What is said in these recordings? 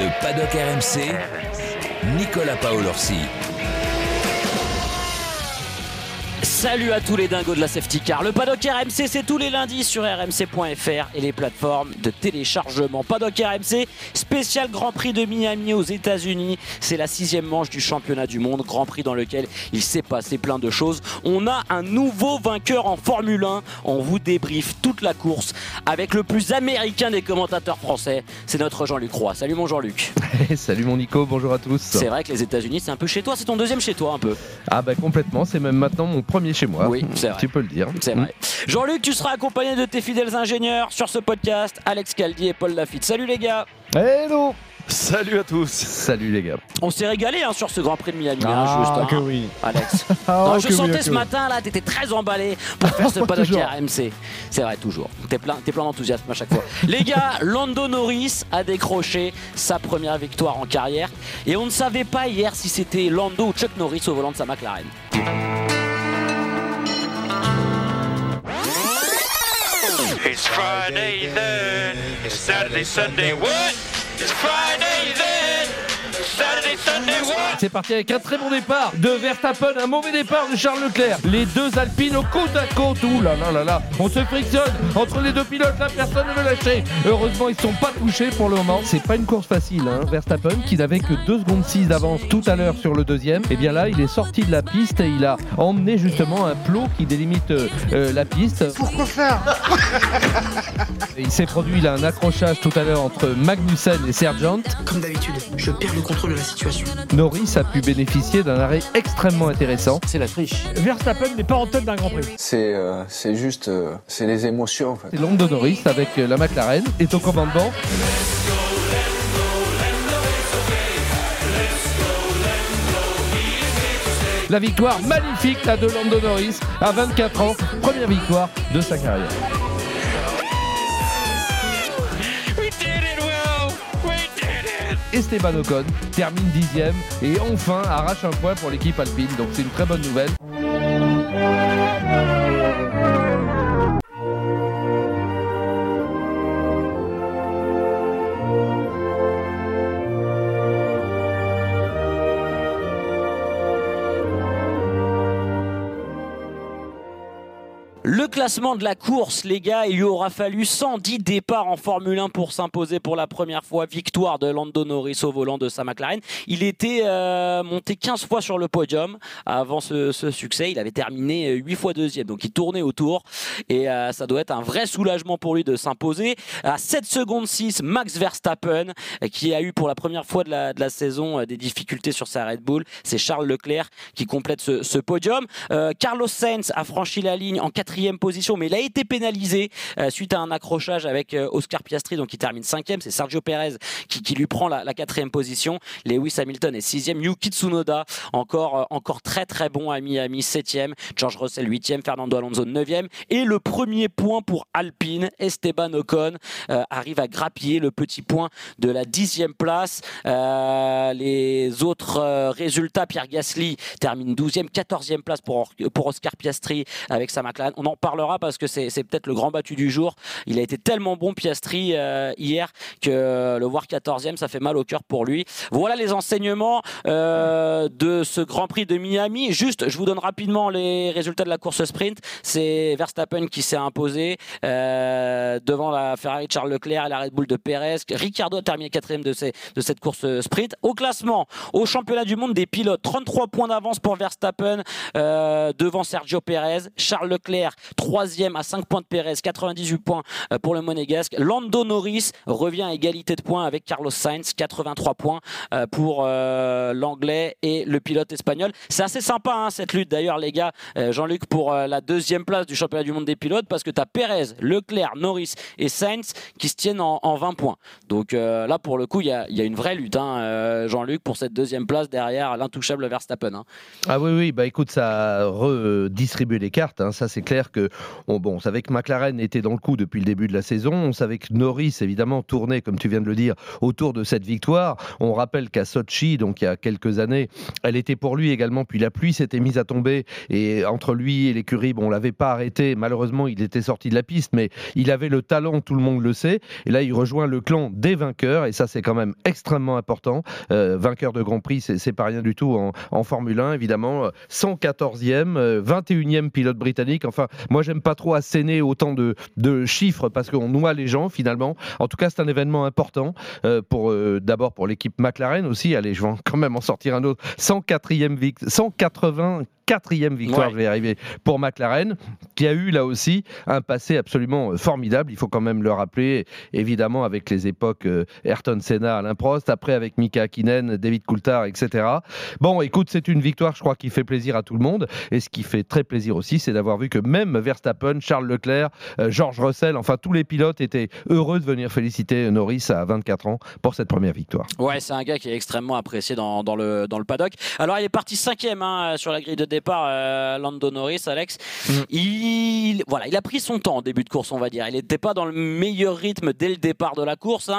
Le paddock RMC, Nicolas Paolorsi. Salut à tous les dingos de la Safety Car. Le Paddock RMC, c'est tous les lundis sur rmc.fr et les plateformes de téléchargement. Paddock RMC, spécial Grand Prix de Miami aux États-Unis. C'est la 6e manche du championnat du monde. Grand Prix dans lequel il s'est passé plein de choses. On a un nouveau vainqueur en Formule 1. On vous débriefe toute la course avec le plus américain des commentateurs français. C'est notre Jean-Luc Roy. Salut mon Jean-Luc. Salut mon Nico, bonjour à tous. C'est vrai que les États-Unis, c'est un peu chez toi. C'est ton deuxième chez toi un peu. Ah bah complètement, c'est même maintenant mon premier chez moi. Oui, c'est vrai. Tu peux le dire. C'est vrai. Jean-Luc, tu seras accompagné de tes fidèles ingénieurs sur ce podcast, Alex Caldi et Paul Lafitte. Salut les gars. Hello. Salut à tous. Salut les gars. On s'est régalé sur ce Grand Prix de Miami. Que oui. Alex. Je sentais ce matin là, t'étais très emballé pour faire ce paddock RMC. C'est vrai, toujours. T'es plein d'enthousiasme à chaque fois. Les gars, Lando Norris a décroché sa première victoire en carrière. Et on ne savait pas hier si c'était Lando ou Chuck Norris au volant de sa McLaren. It's Friday then, it's Saturday, Sunday, what? It's Friday then, Saturday, Sunday, what? C'est parti avec un très bon départ de Verstappen, un mauvais départ de Charles Leclerc. Les deux Alpines au côte à côte. Ouh là là là là, on se frictionne entre les deux pilotes, là personne ne veut lâcher. Heureusement ils ne sont pas touchés pour le moment. C'est pas une course facile, hein. Verstappen qui n'avait que 2 secondes 6 d'avance tout à l'heure sur le deuxième. Et bien là il est sorti de la piste et il a emmené justement un plot qui délimite la piste. Pourquoi faire? Et il s'est produit là un accrochage tout à l'heure entre Magnussen et Sargent. Comme d'habitude, je perds le contrôle de la situation. Norris a pu bénéficier d'un arrêt extrêmement intéressant. C'est la triche. Verstappen n'est pas en tête d'un Grand Prix. C'est juste c'est les émotions en fait. Et Lando Norris avec la McLaren est au commandement. La victoire magnifique là de Lando Norris à 24 ans, première victoire de sa carrière. Esteban Ocon termine 10e et enfin arrache un point pour l'équipe alpine, donc c'est une très bonne nouvelle. Le classement de la course, les gars, il lui aura fallu 110 départs en Formule 1 pour s'imposer pour la première fois. Victoire de Lando Norris au volant de sa McLaren. Il était monté 15 fois sur le podium avant ce succès. Il avait terminé 8 fois deuxième, donc il tournait autour. Et ça doit être un vrai soulagement pour lui de s'imposer. À 7 secondes 6, Max Verstappen, qui a eu pour la première fois de la saison des difficultés sur sa Red Bull. C'est Charles Leclerc qui complète ce podium. Carlos Sainz a franchi la ligne en 4e position, mais il a été pénalisé suite à un accrochage avec Oscar Piastri, donc il termine 5e. C'est Sergio Perez qui lui prend la 4e position. Lewis Hamilton est 6e. Yuki Tsunoda encore très très bon à Miami, 7e. George Russell 8e. Fernando Alonso 9e. Et le premier point pour Alpine, Esteban Ocon arrive à grappiller le petit point de la 10e place. Les autres résultats, Pierre Gasly termine 12e, 14e place pour Oscar Piastri avec sa McLaren. On en parlera parce que c'est peut-être le grand battu du jour. Il a été tellement bon Piastri hier que le voir 14e, ça fait mal au cœur pour lui. Voilà les enseignements de ce Grand Prix de Miami. Juste, je vous donne rapidement les résultats de la course sprint. C'est Verstappen qui s'est imposé devant la Ferrari de Charles Leclerc et la Red Bull de Perez. Ricciardo a terminé 4e de cette course sprint. Au classement, au championnat du monde des pilotes, 33 points d'avance pour Verstappen devant Sergio Perez. Charles Leclerc 3e à 5 points de Perez, 98 points pour le Monégasque. Lando Norris revient à égalité de points avec Carlos Sainz, 83 points pour l'anglais et le pilote espagnol. C'est assez sympa cette lutte d'ailleurs les gars, Jean-Luc, pour la 2e place du championnat du monde des pilotes, parce que tu as Perez, Leclerc, Norris et Sainz qui se tiennent en 20 points. Donc là pour le coup il y a une vraie lutte Jean-Luc, pour cette 2e place derrière l'intouchable Verstappen. Ah oui, bah écoute, ça a redistribué les cartes, ça c'est clair que que on savait que McLaren était dans le coup depuis le début de la saison. On savait que Norris, évidemment, tournait, comme tu viens de le dire, autour de cette victoire. On rappelle qu'à Sochi, donc il y a quelques années, elle était pour lui également. Puis la pluie s'était mise à tomber et entre lui et l'écurie, on l'avait pas arrêté. Malheureusement, il était sorti de la piste, mais il avait le talent, tout le monde le sait. Et là, il rejoint le clan des vainqueurs et ça, c'est quand même extrêmement important. Vainqueur de Grand Prix, c'est pas rien du tout en Formule 1, évidemment. 114e, 21e pilote britannique. Enfin, moi, j'aime pas trop asséner autant de chiffres parce qu'on noie les gens finalement. En tout cas, c'est un événement important d'abord pour l'équipe McLaren aussi. Allez, je vais quand même en sortir un autre. 184e victoire, je vais y arriver, pour McLaren, qui a eu là aussi un passé absolument formidable, il faut quand même le rappeler, évidemment avec les époques Ayrton Senna, Alain Prost, après avec Mika Hakkinen, David Coulthard, etc. Bon, écoute, c'est une victoire, je crois, qui fait plaisir à tout le monde, et ce qui fait très plaisir aussi, c'est d'avoir vu que même Verstappen, Charles Leclerc, George Russell, enfin tous les pilotes étaient heureux de venir féliciter Norris à 24 ans pour cette première victoire. Ouais, c'est un gars qui est extrêmement apprécié dans le paddock. Alors, il est parti 5e sur la grille de départ, Lando Norris, Alex. Il a pris son temps en début de course, on va dire. Il n'était pas dans le meilleur rythme dès le départ de la course,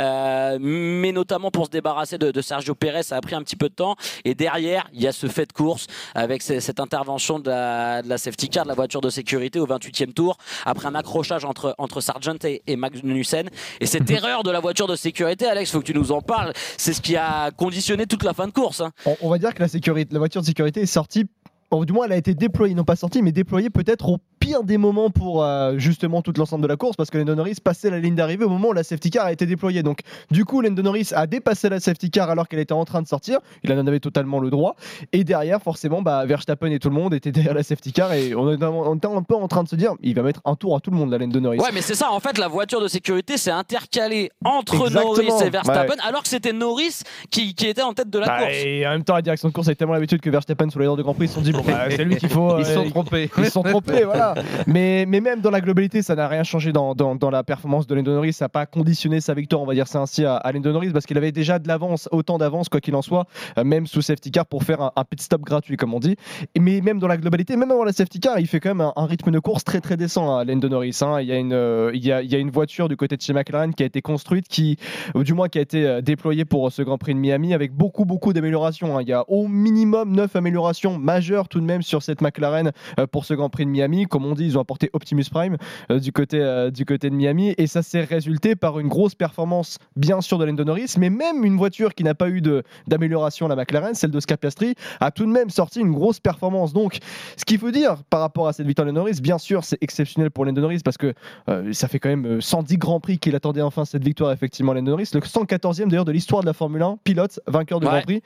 mais notamment pour se débarrasser de Sergio Pérez, ça a pris un petit peu de temps. Et derrière, il y a ce fait de course avec cette intervention de la safety car, de la voiture de sécurité au 28e tour, après un accrochage entre Sargent et Magnussen. Et cette erreur de la voiture de sécurité, Alex, il faut que tu nous en parles. C'est ce qui a conditionné toute la fin de course. On va dire que la voiture de sécurité est sortie. Du moins, elle a été déployée, non pas sortie, mais déployée peut-être au pire des moments pour justement tout l'ensemble de la course, parce que Lando Norris passait la ligne d'arrivée au moment où la safety car a été déployée. Donc, du coup, Lando Norris a dépassé la safety car alors qu'elle était en train de sortir. Il en avait totalement le droit. Et derrière, forcément, Verstappen et tout le monde étaient derrière la safety car et on était un peu en train de se dire, il va mettre un tour à tout le monde, la Lando Norris. Ouais, mais c'est ça. En fait, la voiture de sécurité s'est intercalée entre Norris et Verstappen, alors que c'était Norris qui était en tête de la course. Et en même temps, la direction de course avait tellement l'habitude que Verstappen sur les heures de Grand Prix, ils se sont dit, c'est lui qu'il faut. Ils se sont trompés. Ils se sont trompés, voilà. Mais même dans la globalité, ça n'a rien changé dans la performance de Lando Norris. Ça n'a pas conditionné sa victoire, on va dire ça ainsi, à Lando Norris, parce qu'il avait déjà autant d'avance, quoi qu'il en soit, même sous safety car pour faire un pit stop gratuit, comme on dit. Mais même dans la globalité, même avant la safety car, il fait quand même un rythme de course très très décent, Lando Norris. Il y a une voiture du côté de chez McLaren qui a été construite, ou du moins qui a été déployée pour ce Grand Prix de Miami avec beaucoup d'améliorations. Il y a au minimum 9 améliorations majeures tout de même sur cette McLaren pour ce Grand Prix de Miami. Comme on dit, ils ont apporté Optimus Prime du côté de Miami, et ça s'est résulté par une grosse performance bien sûr de Lando Norris, mais même une voiture qui n'a pas eu d'amélioration, la McLaren, celle de Oscar Piastri, a tout de même sorti une grosse performance. Donc ce qu'il faut dire par rapport à cette victoire de Lando Norris, bien sûr c'est exceptionnel pour Lando Norris parce que ça fait quand même 110 Grands Prix qu'il attendait enfin cette victoire, effectivement, Lando Norris, le 114e d'ailleurs de l'histoire de la Formule 1, pilote vainqueur de Grand Prix.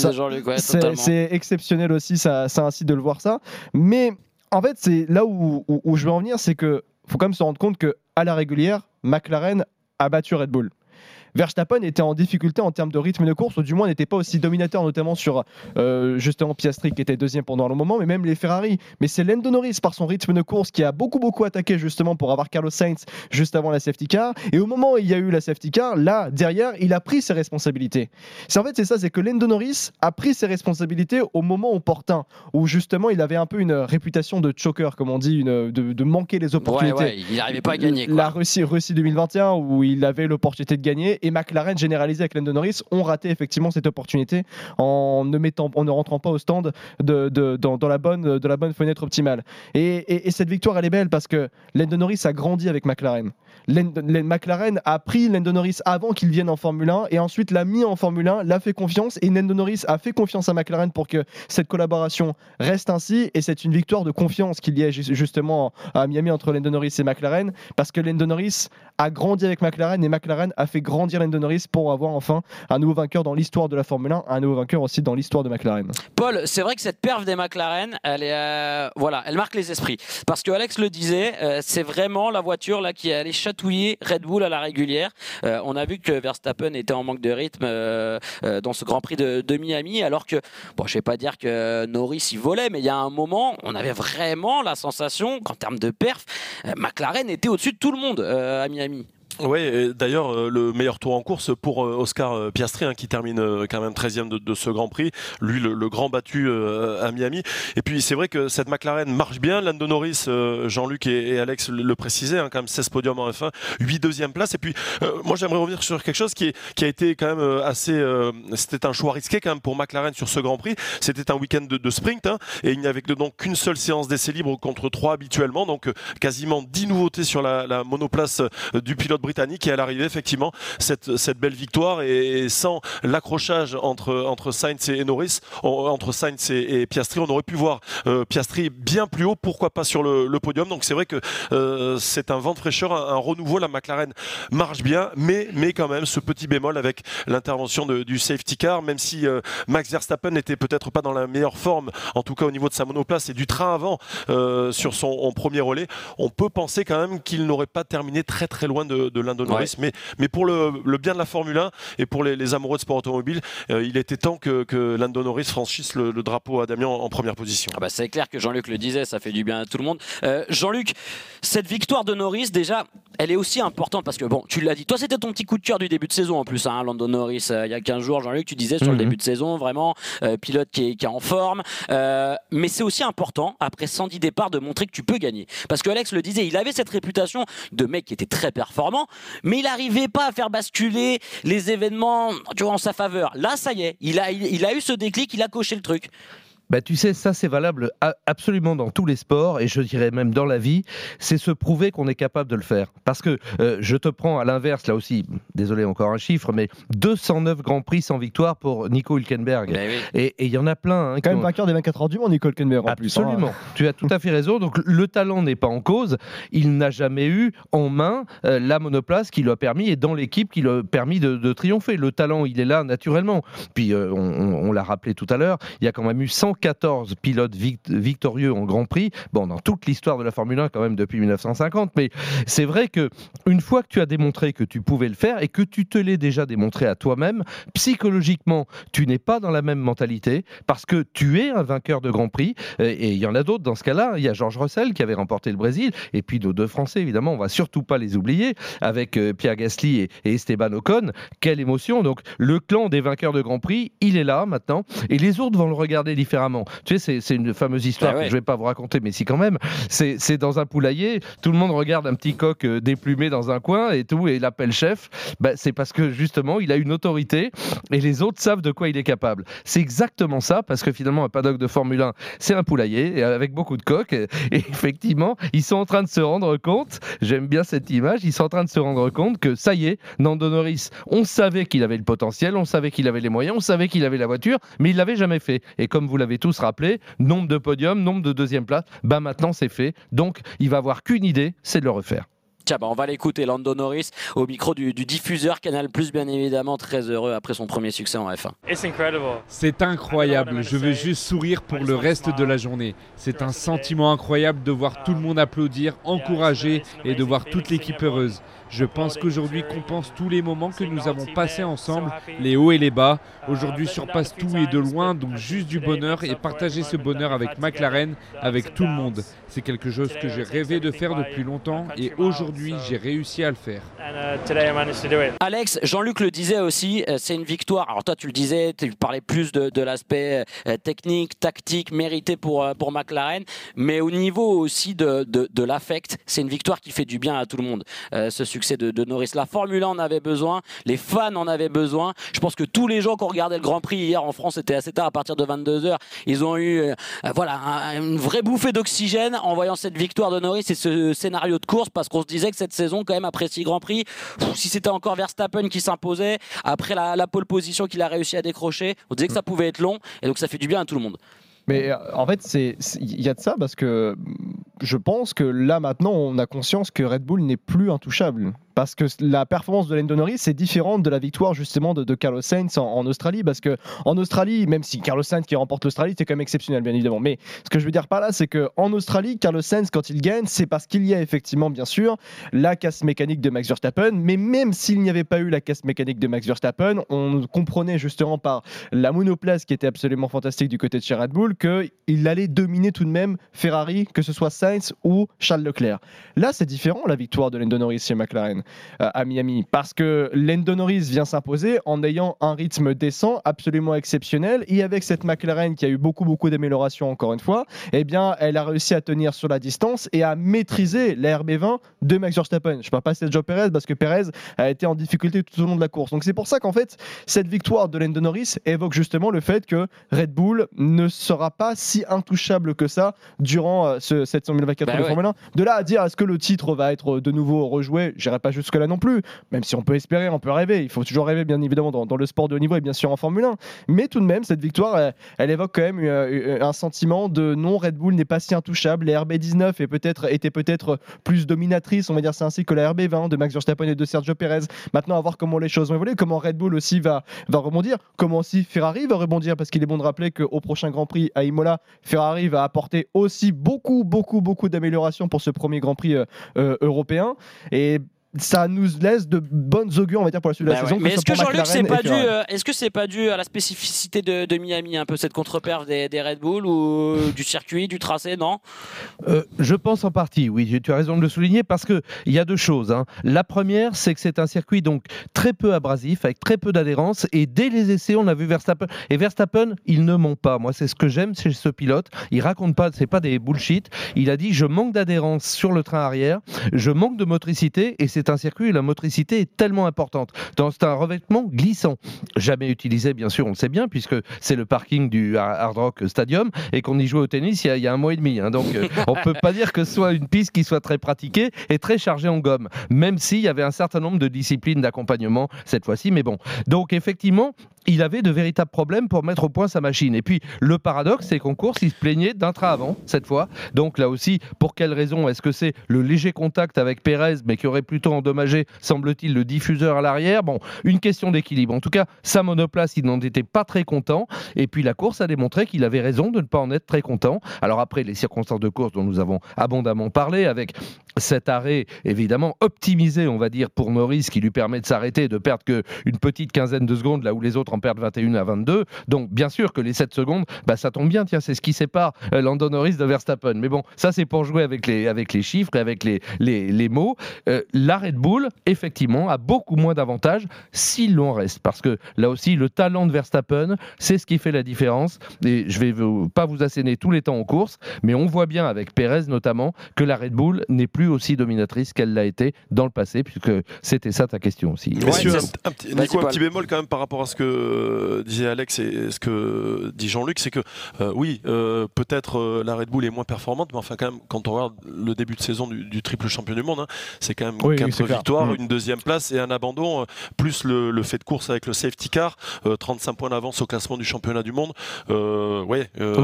C'est exceptionnel aussi, ça ainsi de le voir ça. Mais en fait, c'est là où je veux en venir, c'est que faut quand même se rendre compte que à la régulière, McLaren a battu Red Bull. Verstappen était en difficulté en termes de rythme de course, ou du moins n'était pas aussi dominateur, notamment sur justement Piastri qui était deuxième pendant le moment, mais même les Ferrari. Mais c'est Lando Norris par son rythme de course qui a beaucoup attaqué justement pour avoir Carlos Sainz juste avant la safety car. Et au moment où il y a eu la safety car, là derrière, il a pris ses responsabilités. C'est que Lando Norris a pris ses responsabilités au moment opportun, où justement il avait un peu une réputation de choker, comme on dit, de manquer les opportunités. Il n'arrivait pas à gagner, quoi. La Russie 2021 où il avait l'opportunité de gagner. Et McLaren, généralisé avec Lando Norris, ont raté effectivement cette opportunité en ne rentrant pas au stand dans la bonne fenêtre optimale. Et cette victoire, elle est belle parce que Lando Norris a grandi avec McLaren. McLaren a pris Lando Norris avant qu'il vienne en Formule 1 et ensuite l'a mis en Formule 1, l'a fait confiance, et Lando Norris a fait confiance à McLaren pour que cette collaboration reste ainsi, et c'est une victoire de confiance qu'il y a justement à Miami entre Lando Norris et McLaren, parce que Lando Norris a grandi avec McLaren et McLaren a fait grandir Lando Norris pour avoir enfin un nouveau vainqueur dans l'histoire de la Formule 1, un nouveau vainqueur aussi dans l'histoire de McLaren. Paul, c'est vrai que cette perf des McLaren, elle marque les esprits, parce que Alex le disait, c'est vraiment la voiture là qui est allée chatouiller Red Bull à la régulière. On a vu que Verstappen était en manque de rythme dans ce Grand Prix de Miami, alors que, je vais pas dire que Norris y volait, mais il y a un moment, on avait vraiment la sensation qu'en termes de perf, McLaren était au-dessus de tout le monde à Miami. Ouais, d'ailleurs, le meilleur tour en course pour Oscar Piastri, qui termine quand même 13e de ce Grand Prix. Lui, le grand battu à Miami. Et puis, c'est vrai que cette McLaren marche bien. Lando Norris, Jean-Luc et Alex le précisaient, quand même 16 podiums en F1, 8 deuxième place. Et puis, moi, j'aimerais revenir sur quelque chose qui a été quand même assez... c'était un choix risqué quand même pour McLaren sur ce Grand Prix. C'était un week-end de sprint, et il n'y avait donc qu'une seule séance d'essai libre contre 3 habituellement. Donc, quasiment 10 nouveautés sur la monoplace du pilote britannique, et à l'arrivée effectivement cette belle victoire, et sans l'accrochage entre Sainz et Norris, entre Sainz et Piastri, on aurait pu voir Piastri bien plus haut, pourquoi pas sur le podium. Donc c'est vrai que c'est un vent de fraîcheur, un renouveau. La McLaren marche bien, mais quand même ce petit bémol avec l'intervention du safety car, même si Max Verstappen n'était peut-être pas dans la meilleure forme, en tout cas au niveau de sa monoplace et du train avant sur son premier relais, on peut penser quand même qu'il n'aurait pas terminé très très loin de Lando Norris, mais pour le bien de la Formule 1 et pour les amoureux de sport automobile, il était temps que Lando Norris franchisse le drapeau à Damian en première position. C'est clair que Jean-Luc le disait, ça fait du bien à tout le monde. Jean-Luc, cette victoire de Norris, déjà, elle est aussi importante parce que, bon, tu l'as dit, toi c'était ton petit coup de cœur du début de saison en plus, Lando Norris, il y a 15 jours, Jean-Luc, tu disais sur le début de saison, vraiment, pilote qui est en forme. Mais c'est aussi important, après 110 départs, de montrer que tu peux gagner. Parce que Alex le disait, il avait cette réputation de mec qui était très performant, mais il n'arrivait pas à faire basculer les événements en sa faveur. Là, ça y est, il a eu ce déclic, il a coché le truc. Tu sais, ça c'est valable absolument dans tous les sports, et je dirais même dans la vie, c'est se prouver qu'on est capable de le faire. Parce que je te prends à l'inverse, là aussi, désolé encore un chiffre, mais 209 Grands Prix sans victoire pour Nico Hülkenberg. Oui. Et il y en a plein. Quand même vainqueur des 24 heures du monde, Nico Hülkenberg en plus. Absolument, tu as tout à fait raison. Donc le talent n'est pas en cause, il n'a jamais eu en main la monoplace qui lui a permis, et dans l'équipe qui lui a permis de triompher. Le talent, il est là naturellement. Puis on l'a rappelé tout à l'heure, il y a quand même eu 114 pilotes victorieux en Grand Prix, dans toute l'histoire de la Formule 1 quand même depuis 1950, mais c'est vrai que une fois que tu as démontré que tu pouvais le faire, et que tu te l'es déjà démontré à toi-même, psychologiquement, tu n'es pas dans la même mentalité, parce que tu es un vainqueur de Grand Prix, et il y en a d'autres dans ce cas-là. Il y a George Russell qui avait remporté le Brésil, et puis nos deux Français, évidemment, on va surtout pas les oublier, avec Pierre Gasly et Esteban Ocon. Quelle émotion! Donc le clan des vainqueurs de Grand Prix, il est là maintenant, et les autres vont le regarder différemment. Tu sais, c'est une fameuse histoire que je ne vais pas vous raconter, mais si quand même, c'est dans un poulailler, tout le monde regarde un petit coq déplumé dans un coin et tout, et l'appelle chef. C'est parce que justement, il a une autorité et les autres savent de quoi il est capable. C'est exactement ça, parce que finalement, un paddock de Formule 1, c'est un poulailler avec beaucoup de coqs, et effectivement, ils sont en train de se rendre compte, j'aime bien cette image, ils sont en train de se rendre compte que ça y est, Lando Norris, on savait qu'il avait le potentiel, on savait qu'il avait les moyens, on savait qu'il avait la voiture, mais il l'avait jamais fait. Et comme vous l'avez tous rappelé, nombre de podiums, nombre de deuxième place, maintenant c'est fait. Donc il va avoir qu'une idée, c'est de le refaire. Tiens, on va l'écouter, Lando Norris, au micro du diffuseur Canal+, bien évidemment, très heureux après son premier succès en F1. C'est incroyable, je veux juste sourire pour le reste de la journée. C'est un sentiment incroyable de voir tout le monde applaudir, encourager, et de voir toute l'équipe heureuse. Je pense qu'aujourd'hui compense tous les moments que nous avons passés ensemble, les hauts et les bas. Aujourd'hui surpasse tout et de loin, donc juste du bonheur, et partager ce bonheur avec McLaren, avec tout le monde. C'est quelque chose que j'ai rêvé de faire depuis longtemps, et aujourd'hui j'ai réussi à le faire. Alex, Jean-Luc le disait aussi, c'est une victoire. Alors toi tu le disais, tu parlais plus de l'aspect technique, tactique, mérité pour McLaren, mais au niveau aussi de l'affect, c'est une victoire qui fait du bien à tout le monde. Ce succès de Norris, la Formule 1 en avait besoin, les fans en avaient besoin. Je pense que tous les gens qui ont regardé le Grand Prix hier en France, c'était assez tard, à partir de 22h, ils ont eu une vraie bouffée d'oxygène en voyant cette victoire de Norris et ce scénario de course, parce qu'on se disait que cette saison, quand même, après 6 Grands Prix, si c'était encore Verstappen qui s'imposait, après la pole position qu'il a réussi à décrocher, on disait que ça pouvait être long, et donc ça fait du bien à tout le monde. Mais en fait, il y a de ça, parce que je pense que là maintenant on a conscience que Red Bull n'est plus intouchable. Parce que la performance de Lando Norris est différente de la victoire justement de Carlos Sainz en Australie. Parce qu'en Australie, même si Carlos Sainz qui remporte l'Australie, c'est quand même exceptionnel bien évidemment. Mais ce que je veux dire par là, c'est qu'en Australie, Carlos Sainz, quand il gagne, c'est parce qu'il y a effectivement bien sûr la casse mécanique de Max Verstappen. Mais même s'il n'y avait pas eu la casse mécanique de Max Verstappen, on comprenait justement par la monoplace qui était absolument fantastique du côté de chez Red Bull qu'il allait dominer tout de même Ferrari, que ce soit Sainz ou Charles Leclerc. Là, c'est différent la victoire de Lando Norris chez McLaren. à Miami, parce que Lando Norris vient s'imposer en ayant un rythme décent absolument exceptionnel, et avec cette McLaren qui a eu beaucoup d'améliorations encore une fois, eh bien elle a réussi à tenir sur la distance et à maîtriser la RB20 de Max Verstappen. Je ne parle pas de Sergio Perez parce que Perez a été en difficulté tout au long de la course. Donc c'est pour ça qu'en fait cette victoire de Lando Norris évoque justement le fait que Red Bull ne sera pas si intouchable que ça durant cette 2024 de Formule 1. De là à dire est-ce que le titre va être de nouveau rejoué, j'irai pas jusque là non plus, même si on peut espérer, on peut rêver, il faut toujours rêver bien évidemment dans le sport de haut niveau et bien sûr en Formule 1, mais tout de même cette victoire elle évoque quand même un sentiment de non, Red Bull n'est pas si intouchable, la RB19 était peut-être plus dominatrice, on va dire c'est ainsi, que la RB20 de Max Verstappen et de Sergio Perez. Maintenant à voir comment les choses vont évoluer, comment Red Bull aussi va rebondir, comment aussi Ferrari va rebondir, parce qu'il est bon de rappeler qu'au prochain Grand Prix à Imola, Ferrari va apporter aussi beaucoup d'améliorations pour ce premier Grand Prix européen, et ça nous laisse de bonnes augures, on va dire, pour la suite de la saison. Mais est-ce que Jean-Luc, est-ce que c'est pas dû à la spécificité de Miami, un peu cette contre-perf des Red Bull, ou du circuit, du tracé, non? Je pense en partie, oui, tu as raison de le souligner, parce qu'il y a deux choses. La première, c'est que c'est un circuit donc très peu abrasif, avec très peu d'adhérence, et dès les essais, on a vu Verstappen. Et Verstappen, il ne ment pas. Moi, c'est ce que j'aime chez ce pilote. Il raconte pas, c'est pas des bullshit. Il a dit, je manque d'adhérence sur le train arrière, je manque de motricité, et c'est un circuit où la motricité est tellement importante. C'est un revêtement glissant. Jamais utilisé, bien sûr, on le sait bien, puisque c'est le parking du Hard Rock Stadium et qu'on y joue au tennis il y a un mois et demi. Donc, on ne peut pas dire que ce soit une piste qui soit très pratiquée et très chargée en gomme, même s'il y avait un certain nombre de disciplines d'accompagnement cette fois-ci. Mais bon. Donc, effectivement, il avait de véritables problèmes pour mettre au point sa machine. Et puis, le paradoxe, c'est qu'en course, il se plaignait d'un train avant, cette fois. Donc là aussi, pour quelle raison? Est-ce que c'est le léger contact avec Perez, mais qui aurait plutôt endommagé, semble-t-il, le diffuseur à l'arrière? Bon, une question d'équilibre. En tout cas, sa monoplace, il n'en était pas très content. Et puis, la course a démontré qu'il avait raison de ne pas en être très content. Alors après, les circonstances de course dont nous avons abondamment parlé, avec cet arrêt, évidemment, optimisé, on va dire, pour Norris, qui lui permet de s'arrêter et de perdre qu'une petite quinzaine de secondes, là où les autres en perdent 21 à 22. Donc, bien sûr que les 7 secondes, ça tombe bien, tiens, c'est ce qui sépare Lando Norris de Verstappen. Mais bon, ça, c'est pour jouer avec les chiffres et avec les mots. La Red Bull, effectivement, a beaucoup moins d'avantages s'il l'en reste. Parce que, là aussi, le talent de Verstappen, c'est ce qui fait la différence. Et je vais pas vous asséner tous les temps en course, mais on voit bien, avec Perez notamment, que la Red Bull n'est plus aussi dominatrice qu'elle l'a été dans le passé, puisque c'était ça ta question aussi. Messieurs, un petit bémol quand même par rapport à ce que disait Alex et ce que dit Jean-Luc, c'est que oui, peut-être la Red Bull est moins performante, mais enfin quand même, quand on regarde le début de saison du triple champion du monde, c'est quand même 4 victoires, une deuxième place et un abandon, plus le fait de course avec le safety car, 35 points d'avance au classement du championnat du monde. Oui,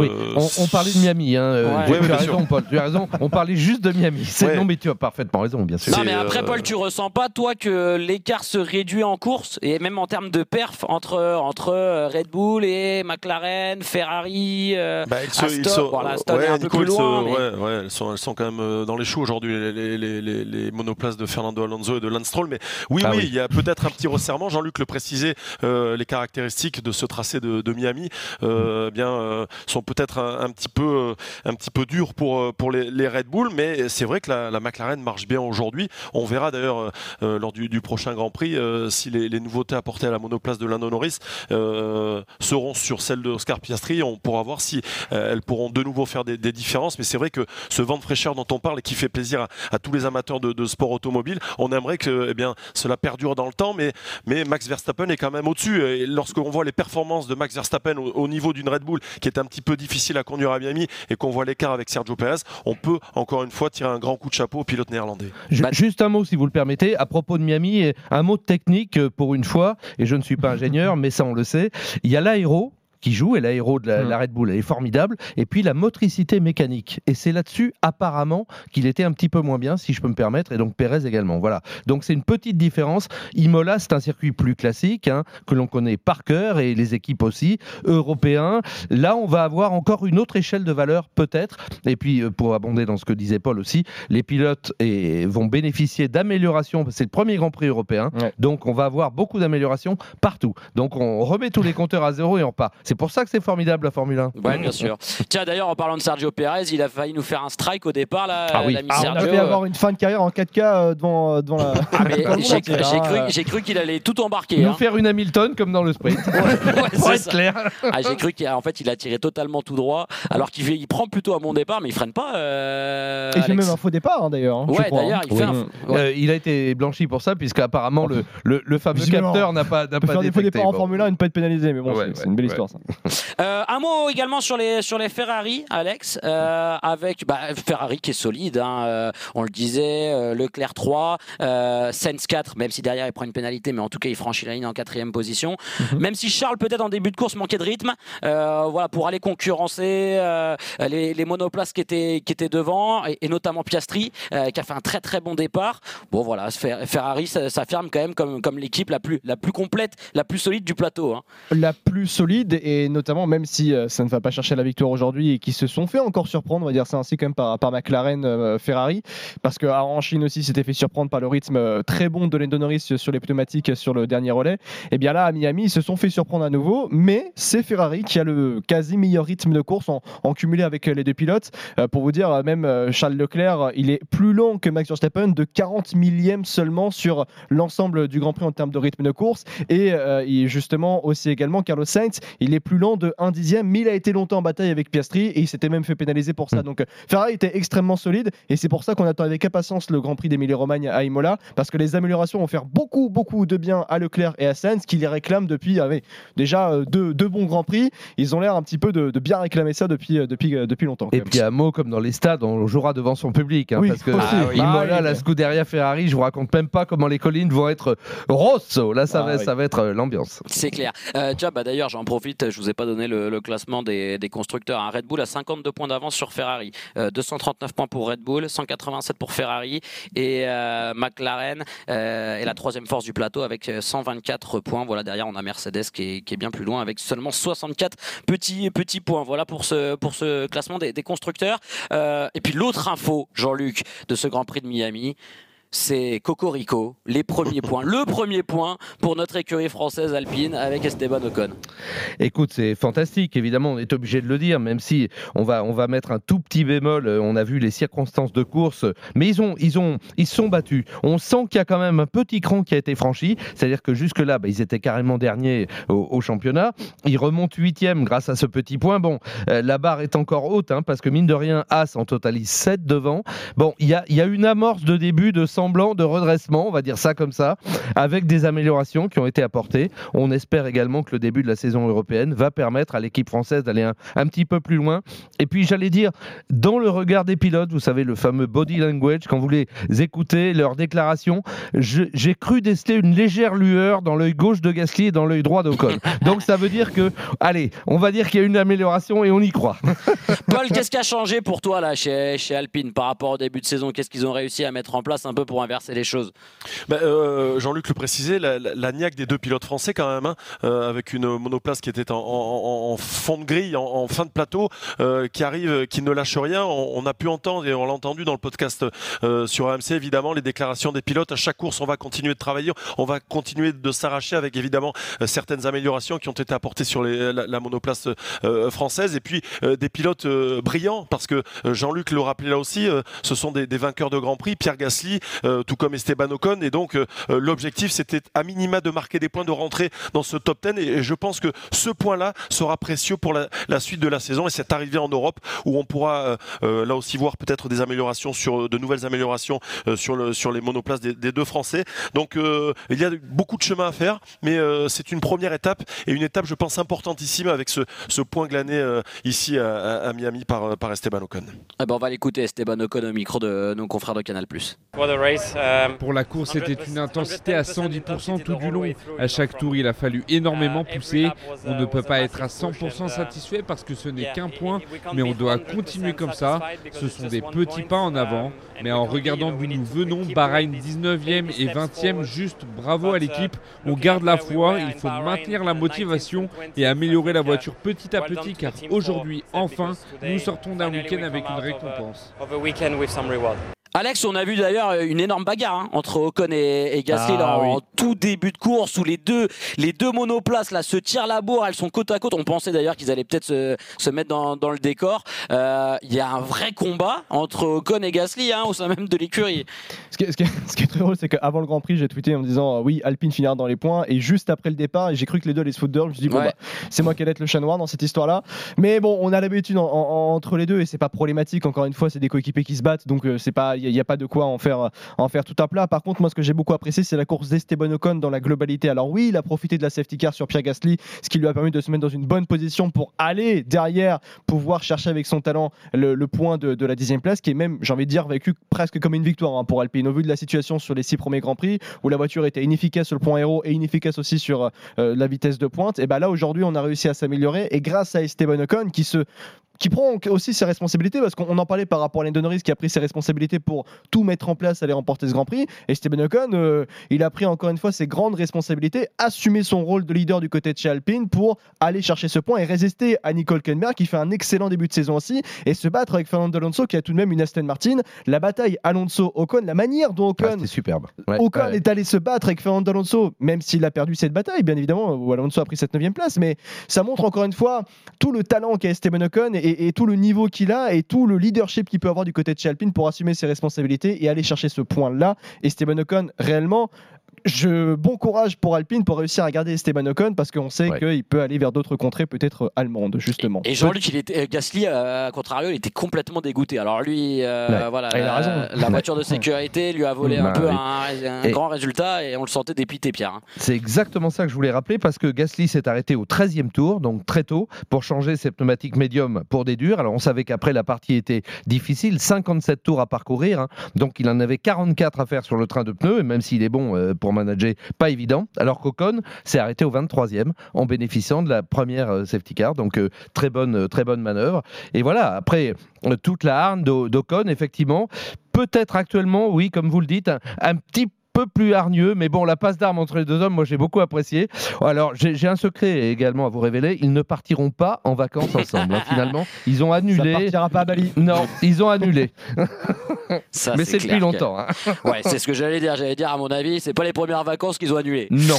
on parlait de Miami, tu as raison, Paul, tu as raison, on parlait juste de Miami. Non, mais tu as parfaitement raison, bien sûr. Non, mais après, Paul, tu ressens pas, toi, que l'écart se réduit en course, et même en termes de perf entre Red Bull et McLaren, Ferrari, Aston, Aston est un peu plus loin. Elles sont quand même dans les choux aujourd'hui, les monoplaces de Fernando Alonso et de Lance Stroll. Mais oui, il y a peut-être un petit resserrement. Jean-Luc le précisait, les caractéristiques de ce tracé de Miami sont peut-être un petit peu dures pour les Red Bull, mais c'est vrai que la McLaren marche bien aujourd'hui. On verra d'ailleurs lors du prochain Grand Prix si les nouveautés apportées à la monoplace de Lando Norris seront sur celle de Oscar Piastri. On pourra voir si elles pourront de nouveau faire des différences, mais c'est vrai que ce vent de fraîcheur dont on parle et qui fait plaisir à tous les amateurs de sport automobile, on aimerait que cela perdure dans le temps, mais Max Verstappen est quand même au-dessus, et lorsqu'on voit les performances de Max Verstappen au niveau d'une Red Bull qui est un petit peu difficile à conduire à Miami, et qu'on voit l'écart avec Sergio Perez, on peut encore une fois tirer un grand coup de chapeau au pilote néerlandais. Juste un mot, si vous le permettez, à propos de Miami, un mot de technique pour une fois, et je ne suis pas ingénieur, mais ça on le sait, il y a l'aéro qui joue, et l'aéro de la Red Bull elle est formidable, et puis la motricité mécanique, et c'est là-dessus apparemment qu'il était un petit peu moins bien, si je peux me permettre, et donc Perez également, voilà. Donc c'est une petite différence. Imola, c'est un circuit plus classique, que l'on connaît par cœur, et les équipes aussi, européens. Là on va avoir encore une autre échelle de valeur peut-être, et puis pour abonder dans ce que disait Paul aussi, les pilotes vont bénéficier d'améliorations, c'est le premier Grand Prix européen, donc on va avoir beaucoup d'améliorations partout, donc on remet tous les compteurs à zéro et on repart. C'est pour ça que c'est formidable la Formule 1. Ouais, bien sûr. Tiens, d'ailleurs, en parlant de Sergio Pérez, il a failli nous faire un strike au départ, là. Ah oui. L'ami On a Sergio. fait avoir une fin de carrière en 4K devant la. Ah, mais Dans le monde entier, j'ai cru qu'il allait tout embarquer. Nous Hein. faire une Hamilton comme dans le sprint. Ouais, Pour c'est être ça. clair. Ah, j'ai cru qu'en fait, il a tiré totalement tout droit, alors qu'il prend plutôt à mon départ, mais il freine pas. Et il fait Alex. même un faux départ, d'ailleurs. Hein, je Ouais, crois, d'ailleurs, hein. il fait Il a été blanchi pour ça, puisqu'apparemment le fameux Visiblement. capteur n'a pas On peut faire des faux détecté. départs en Bon. Formule 1 et ne pas être pénalisé, mais bon, Ouais, c'est une belle ouais. histoire ça. Un mot également sur les Ferrari, Alex, avec Ferrari qui est solide, hein, on le disait, Leclerc 3, Sainz 4, même si derrière il prend une pénalité, mais en tout cas il franchit la ligne en 4e position. Même si Charles peut-être en début de course manquait de rythme, voilà, pour aller concurrencer les monoplaces qui étaient devant, et notamment Piastri qui a fait un très très bon départ. Bon voilà, Ferrari s'affirme quand même comme l'équipe la plus complète, la plus solide du plateau. Hein. La plus solide, et notamment même si ça ne va pas chercher la victoire aujourd'hui et qui se sont fait encore surprendre, on va dire ça ainsi quand même par McLaren, Ferrari, parce qu'en Chine aussi s'était fait surprendre par le rythme très bon de Lando Norris sur les pneumatiques sur le dernier relais. Et bien là à Miami ils se sont fait surprendre à nouveau, mais c'est Ferrari qui a le quasi meilleur rythme de course en cumulé avec les deux pilotes. Pour vous dire, même Charles Leclerc il est plus lent que Max Verstappen de 40 millièmes seulement sur l'ensemble du Grand Prix en termes de rythme de course, et justement aussi également Carlos Sainz il est plus lent de 1 dixième, mais il a été longtemps en bataille avec Piastri et il s'était même fait pénaliser pour ça. Donc Ferrari était extrêmement solide, et c'est pour ça qu'on attend avec impatience le Grand Prix d'Émilie-Romagne à Imola, parce que les améliorations vont faire beaucoup de bien à Leclerc et à Sainz qui les réclament depuis déjà deux bons Grands Prix. Ils ont l'air un petit peu de bien réclamer ça depuis longtemps. Et puis un mot comme dans les stades, on jouera devant son public, hein, Oui, parce que aussi. Imola, oui, la Scuderia Ferrari, je vous raconte même pas comment les collines vont être rosso. Là, ça va être l'ambiance. C'est clair. Tiens, d'ailleurs, j'en profite, je vous ai pas donné le classement des constructeurs. Hein. Red Bull a 52 points d'avance sur Ferrari, 239 points pour Red Bull, 187 pour Ferrari, et McLaren est la troisième force du plateau avec 124 points. Voilà, derrière on a Mercedes qui est bien plus loin avec seulement 64 petits points. Voilà pour ce classement des constructeurs. Et puis l'autre info, Jean-Luc, de ce Grand Prix de Miami, c'est Cocorico, les premiers points. Le premier point pour notre écurie française alpine avec Esteban Ocon. Écoute, c'est fantastique, évidemment, on est obligé de le dire, même si on va mettre un tout petit bémol. On a vu les circonstances de course, mais ils se sont battus. On sent qu'il y a quand même un petit cran qui a été franchi, c'est-à-dire que jusque-là, ils étaient carrément derniers au championnat. Ils remontent 8e grâce à ce petit point. Bon, la barre est encore haute, hein, parce que mine de rien, Haas en totalise 7 devant. Bon, il y a une amorce de début de semblant de redressement, on va dire ça comme ça, avec des améliorations qui ont été apportées. On espère également que le début de la saison européenne va permettre à l'équipe française d'aller un petit peu plus loin. Et puis j'allais dire, dans le regard des pilotes, vous savez, le fameux body language, quand vous les écoutez, leurs déclarations, j'ai cru déceler une légère lueur dans l'œil gauche de Gasly et dans l'œil droit d'Ocon. Donc ça veut dire que, allez, on va dire qu'il y a une amélioration et on y croit. Paul, qu'est-ce qui a changé pour toi là chez Alpine par rapport au début de saison? Qu'est-ce qu'ils ont réussi à mettre en place un peu pour inverser les choses? Jean-Luc le précisait, la niaque des deux pilotes français quand même, hein, avec une monoplace qui était en fond de grille, en fin de plateau, qui arrive, qui ne lâche rien. On a pu entendre, et on l'a entendu dans le podcast sur AMC, évidemment, les déclarations des pilotes. À chaque course, on va continuer de travailler, on va continuer de s'arracher avec évidemment certaines améliorations qui ont été apportées sur la monoplace française. Et puis des pilotes brillants, parce que Jean-Luc le rappelait là aussi, ce sont des vainqueurs de Grand Prix, Pierre Gasly, tout comme Esteban Ocon, et donc l'objectif c'était à minima de marquer des points, de rentrer dans ce top 10, et je pense que ce point-là sera précieux pour la suite de la saison et cette arrivée en Europe où on pourra là aussi voir peut-être des améliorations, de nouvelles améliorations sur les monoplaces des deux Français. Donc il y a beaucoup de chemin à faire, mais c'est une première étape, et une étape je pense importantissime avec ce point glané ici à Miami par Esteban Ocon. On va l'écouter, Esteban Ocon, au micro de nos confrères de Canal+. Pour la course, c'était une intensité à 110% tout du long. À chaque tour, il a fallu énormément pousser. On ne peut pas être à 100% satisfait parce que ce n'est qu'un point, mais on doit continuer comme ça. Ce sont des petits pas en avant, mais en regardant d'où nous venons, Bahreïn 19e et 20e, juste bravo à l'équipe. On garde la foi, il faut maintenir la motivation et améliorer la voiture petit à petit, car aujourd'hui, enfin, nous sortons d'un week-end avec une récompense. Alex, on a vu d'ailleurs une énorme bagarre entre Ocon et Gasly en tout début de course où les deux monoplaces là se tirent la bourre, elles sont côte à côte. On pensait d'ailleurs qu'ils allaient peut-être se mettre dans le décor. Il y a un vrai combat entre Ocon et Gasly au sein même de l'écurie. Ce qui est très drôle, c'est qu'avant le Grand Prix, j'ai tweeté en me disant oui, Alpine finira dans les points, et juste après le départ, j'ai cru que les deux allaient se foutre dehors. Je me suis dit c'est moi qui allais être le chat noir dans cette histoire-là. Mais bon, on a l'habitude entre les deux et c'est pas problématique. Encore une fois, c'est des coéquipiers qui se battent, donc c'est pas. Il n'y a pas de quoi en faire tout un plat. Par contre, moi, ce que j'ai beaucoup apprécié, c'est la course d'Esteban Ocon dans la globalité. Alors oui, il a profité de la safety car sur Pierre Gasly, ce qui lui a permis de se mettre dans une bonne position pour aller derrière, pouvoir chercher avec son talent le point de la 10e place, qui est même, j'ai envie de dire, vécu presque comme une victoire pour Alpine. Au vu de la situation sur les 6 premiers Grands Prix, où la voiture était inefficace sur le point aéro et inefficace aussi sur la vitesse de pointe, et là, aujourd'hui, on a réussi à s'améliorer, et grâce à Esteban Ocon qui prend aussi ses responsabilités, parce qu'on en parlait par rapport à Lando Norris qui a pris ses responsabilités pour tout mettre en place, aller remporter ce Grand Prix, et Esteban Ocon il a pris encore une fois ses grandes responsabilités, assumer son rôle de leader du côté de chez Alpine pour aller chercher ce point et résister à Nico Hülkenberg qui fait un excellent début de saison aussi, et se battre avec Fernando Alonso qui a tout de même une Aston Martin. La bataille Alonso-Ocon, la manière dont Ocon c'était superbe. Ocon est allé se battre avec Fernando Alonso, même s'il a perdu cette bataille bien évidemment, où Alonso a pris cette 9e place, mais ça montre encore une fois tout le talent qu'a Esteban Ocon et tout le niveau qu'il a et tout le leadership qu'il peut avoir du côté de chez Alpine pour assumer ses responsabilités et aller chercher ce point-là. Esteban Ocon, réellement, bon courage pour Alpine pour réussir à garder Esteban Ocon, parce qu'on sait qu'il peut aller vers d'autres contrées peut-être allemandes justement. Et Jean-Luc, Gasly à contrario, il était complètement dégoûté. Alors lui, il a raison. La voiture de sécurité lui a volé un peu un grand résultat et on le sentait dépité, Pierre. C'est exactement ça que je voulais rappeler, parce que Gasly s'est arrêté au 13e tour, donc très tôt, pour changer ses pneumatiques médium pour des durs. Alors on savait qu'après la partie était difficile, 57 tours à parcourir, donc il en avait 44 à faire sur le train de pneus, et même s'il est bon pour manager, pas évident, alors qu'Ocon s'est arrêté au 23e en bénéficiant de la première safety car, donc très bonne manœuvre. Et voilà, après toute la hargne d'Ocon, effectivement, peut-être actuellement, oui, comme vous le dites, un petit peu plus hargneux, mais bon, la passe d'armes entre les deux hommes, moi j'ai beaucoup apprécié. Alors j'ai un secret également à vous révéler, ils ne partiront pas en vacances ensemble, finalement, ils ont annulé. Ça partira pas à Bali. Non, ils ont annulé. Ça, mais c'est depuis longtemps. Ouais, c'est ce que j'allais dire, à mon avis, c'est pas les premières vacances qu'ils ont annulées. Non.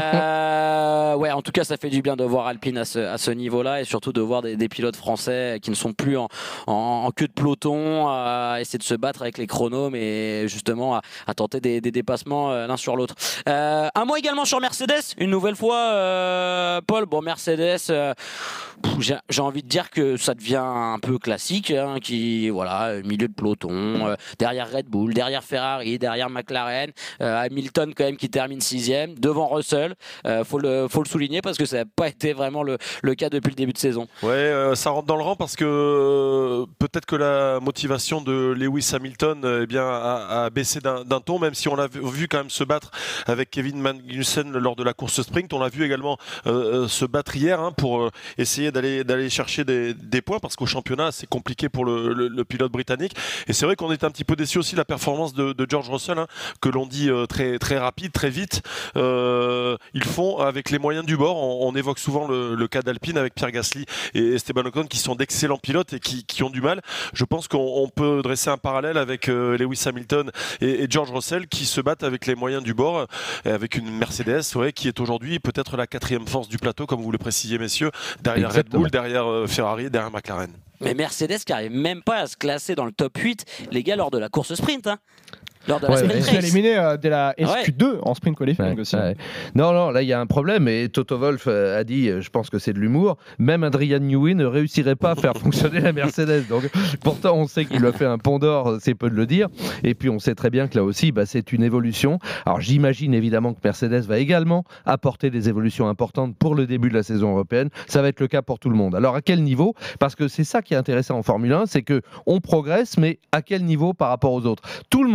Ouais, en tout cas, ça fait du bien de voir Alpine à ce niveau-là, et surtout de voir des pilotes français qui ne sont plus en queue de peloton, à essayer de se battre avec les chronos, mais justement à tenter des dépassements l'un sur l'autre. Un mot également sur Mercedes, une nouvelle fois, Paul. Bon, Mercedes, j'ai envie de dire que ça devient un peu classique, qui, milieu de peloton, derrière Red Bull, derrière Ferrari, derrière McLaren, Hamilton quand même qui termine 6e, devant Russell. Faut le souligner parce que ça n'a pas été vraiment le cas depuis le début de saison. Ouais, ça rentre dans le rang parce que peut-être que la motivation de Lewis Hamilton a baissé d'un ton, même si on l'a vu quand même se battre avec Kevin Magnussen lors de la course sprint. On l'a vu également se battre hier pour essayer d'aller chercher des points, parce qu'au championnat c'est compliqué pour le pilote britannique. Et c'est vrai qu'on est un petit peu déçu aussi de la performance de George Russell, que l'on dit très, très rapide, très vite. Ils font avec les moyens du bord. On évoque souvent le cas d'Alpine avec Pierre Gasly et Esteban Ocon, qui sont d'excellents pilotes et qui ont du mal. Je pense qu'on peut dresser un parallèle avec Lewis Hamilton et George Russell, qui se battent avec les moyens du bord, avec une Mercedes qui est aujourd'hui peut-être la 4e force du plateau, comme vous le précisiez, messieurs, derrière Exactement. Red Bull, derrière Ferrari, derrière McLaren. Mais Mercedes qui n'arrive même pas à se classer dans le top 8, les gars, lors de la course sprint. Lors de la sprint race. Il est éliminé dès la SQ2 en sprint qualifying aussi. Ouais. Non, là il y a un problème, et Toto Wolff a dit, je pense que c'est de l'humour, même Adrian Newey ne réussirait pas à faire fonctionner la Mercedes. Donc, pourtant on sait qu'il lui a fait un pont d'or, c'est peu de le dire, et puis on sait très bien que là aussi c'est une évolution. Alors j'imagine évidemment que Mercedes va également apporter des évolutions importantes pour le début de la saison européenne. Ça va être le cas pour tout le monde. Alors à quel niveau ? Parce que c'est ça qui est intéressant en Formule 1, c'est qu'on progresse, mais à quel niveau par rapport aux autres ? Tout le monde progresse.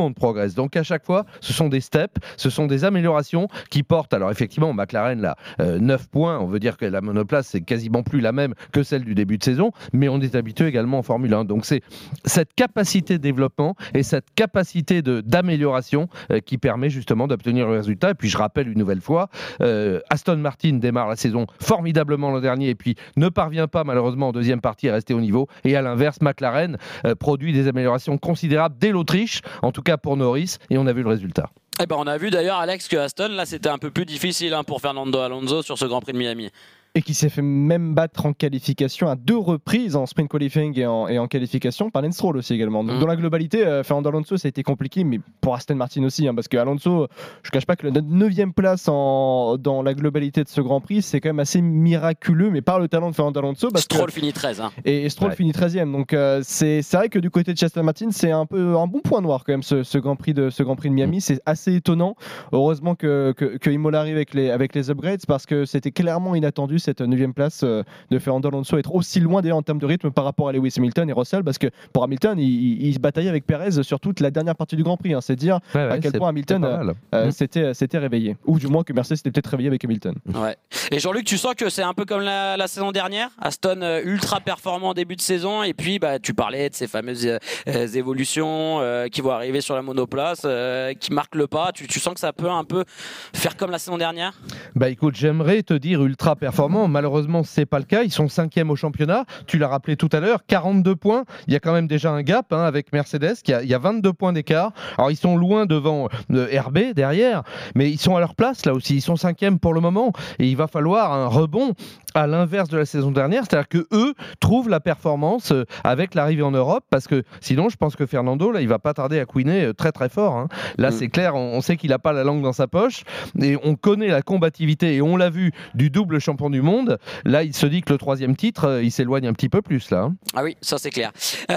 progresse. Donc à chaque fois, ce sont des steps, ce sont des améliorations qui portent. Alors effectivement, McLaren, là, 9 points, on veut dire que la monoplace, c'est quasiment plus la même que celle du début de saison, mais on est habitué également en Formule 1. Donc c'est cette capacité de développement et cette capacité d'amélioration qui permet justement d'obtenir le résultat. Et puis je rappelle une nouvelle fois, Aston Martin démarre la saison formidablement l'an dernier et puis ne parvient pas malheureusement en deuxième partie à rester au niveau. Et à l'inverse, McLaren produit des améliorations considérables dès l'Autriche, en tout cas pour Norris, et on a vu le résultat. Eh ben, on a vu d'ailleurs, Alex, que Aston, là, c'était un peu plus difficile pour Fernando Alonso sur ce Grand Prix de Miami. Et qui s'est fait même battre en qualification à 2 reprises en sprint qualifying et en qualification par Lance Stroll aussi également. Donc dans la globalité, Fernando Alonso, ça a été compliqué, mais pour Aston Martin aussi, parce que Alonso, je ne cache pas que la 9e place dans la globalité de ce Grand Prix, c'est quand même assez miraculeux, mais par le talent de Fernando Alonso. Stroll finit 13. Et Stroll finit 13e. Donc c'est vrai que du côté de Aston Martin, c'est un peu un bon point noir quand même ce Grand Prix de Miami. C'est assez étonnant. Heureusement que Imola arrive avec les upgrades, parce que c'était clairement inattendu cette 9e place de Fernando Alonso, être aussi loin d'ailleurs en termes de rythme par rapport à Lewis Hamilton et Russell, parce que pour Hamilton il se bataillait avec Perez sur toute la dernière partie du Grand Prix, c'est dire à quel point Hamilton s'était réveillé, ou du moins que Mercedes s'était peut-être réveillé avec Hamilton. Ouais. Et Jean-Luc, tu sens que c'est un peu comme la saison dernière, Aston ultra performant en début de saison, et puis tu parlais de ces fameuses évolutions qui vont arriver sur la monoplace, qui marquent le pas. Tu sens que ça peut un peu faire comme la saison dernière? Écoute, j'aimerais te dire ultra performant. Malheureusement, c'est pas le cas. Ils sont 5e au championnat. Tu l'as rappelé tout à l'heure, 42 points. Il y a quand même déjà un gap avec Mercedes. Il y a 22 points d'écart. Alors, ils sont loin devant RB derrière, mais ils sont à leur place là aussi. Ils sont 5e pour le moment. Et il va falloir un rebond à l'inverse de la saison dernière. C'est-à-dire que eux trouvent la performance avec l'arrivée en Europe, parce que sinon, je pense que Fernando, là, il va pas tarder à couiner très très fort. Là, c'est clair. On sait qu'il n'a pas la langue dans sa poche. Et on connaît la combativité, et on l'a vu, du double champion du monde. Là, il se dit que le 3e titre, il s'éloigne un petit peu plus là. Ah oui, ça c'est clair.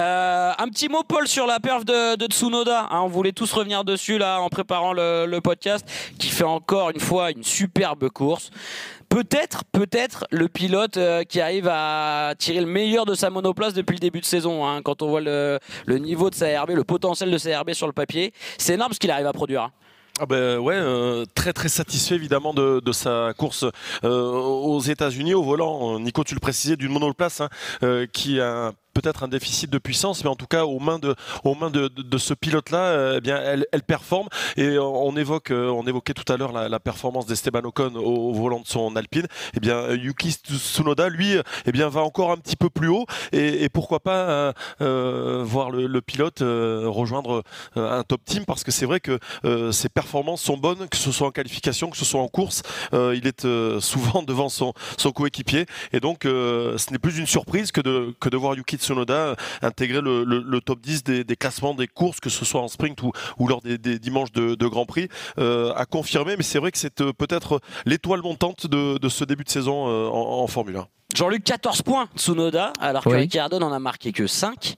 Un petit mot, Paul, sur la perf de Tsunoda. On voulait tous revenir dessus là en préparant le podcast, qui fait encore une fois une superbe course. Peut-être le pilote qui arrive à tirer le meilleur de sa monoplace depuis le début de saison. Quand on voit le niveau de sa RB, le potentiel de sa RB sur le papier, c'est énorme ce qu'il arrive à produire. Très très satisfait évidemment de sa course aux États-Unis au volant. Nico, tu le précisais, d'une monoplace qui a peut-être un déficit de puissance, mais en tout cas aux mains de ce pilote-là, elle performe. Et on évoquait tout à l'heure la performance d'Esteban Ocon au volant de son Alpine. Yuki Tsunoda, lui, va encore un petit peu plus haut, et pourquoi pas voir le pilote rejoindre un top team, parce que c'est vrai que ses performances sont bonnes, que ce soit en qualification, que ce soit en course. Il est souvent devant son coéquipier, et donc ce n'est plus une surprise que de voir Yuki Tsunoda intégrer le top 10 des classements des courses, que ce soit en sprint ou lors des dimanches de Grand Prix, à confirmer. Mais c'est vrai que c'est peut-être l'étoile montante de ce début de saison en Formule 1. Jean-Luc, 14 points Tsunoda, alors que Ricciardo n'en a marqué que 5.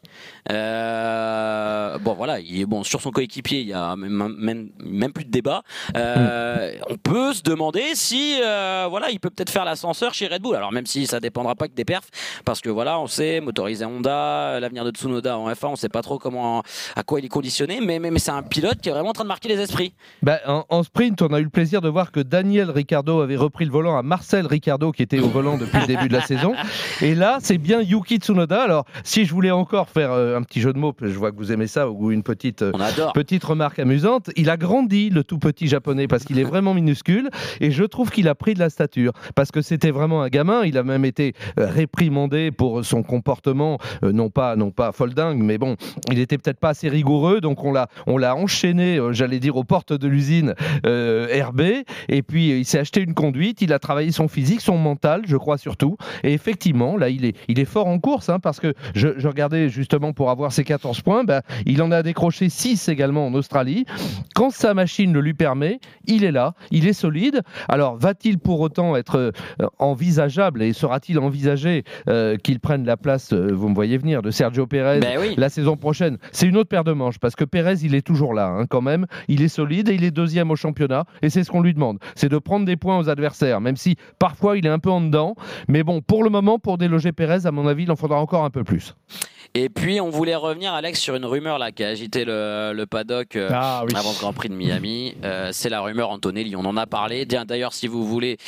Il est sur son coéquipier, il y a même plus de débat. On peut se demander si il peut peut-être faire l'ascenseur chez Red Bull. Alors même si ça dépendra pas que des perfs, parce que on sait, motorisé Honda, l'avenir de Tsunoda en F1, on sait pas trop à quoi il est conditionné, mais c'est un pilote qui est vraiment en train de marquer les esprits. En sprint, on a eu le plaisir de voir que Daniel Ricciardo avait repris le volant à Marcel Ricciardo, qui était au volant depuis le début de la saison. Et là, c'est bien Yuki Tsunoda. Alors, si je voulais encore faire un petit jeu de mots, je vois que vous aimez ça, ou une petite remarque amusante, il a grandi, le tout petit japonais, parce qu'il est vraiment minuscule, et je trouve qu'il a pris de la stature, parce que c'était vraiment un gamin. Il a même été réprimandé pour son comportement, non pas folle dingue, mais bon, il était peut-être pas assez rigoureux, donc on l'a enchaîné, j'allais dire, aux portes de l'usine RB, et puis il s'est acheté une conduite, il a travaillé son physique, son mental, je crois surtout. Et effectivement, là, il est fort en course, parce que je regardais justement pour avoir ses 14 points, il en a décroché 6 également en Australie. Quand sa machine le lui permet, il est là, il est solide. Alors, va-t-il pour autant être envisageable, et sera-t-il envisagé qu'il prenne la place, vous me voyez venir, de Sergio Pérez la saison prochaine? C'est une autre paire de manches, parce que Pérez, il est toujours là, quand même. Il est solide et il est 2e au championnat, et c'est ce qu'on lui demande, c'est de prendre des points aux adversaires, même si parfois il est un peu en dedans. Mais bon, bon, pour le moment, pour déloger Pérez, à mon avis, il en faudra encore un peu plus. Et puis on voulait revenir, Alex, sur une rumeur là qui a agité le paddock avant le Grand Prix de Miami. C'est la rumeur Antonelli. On en a parlé. D'ailleurs, si vous voulez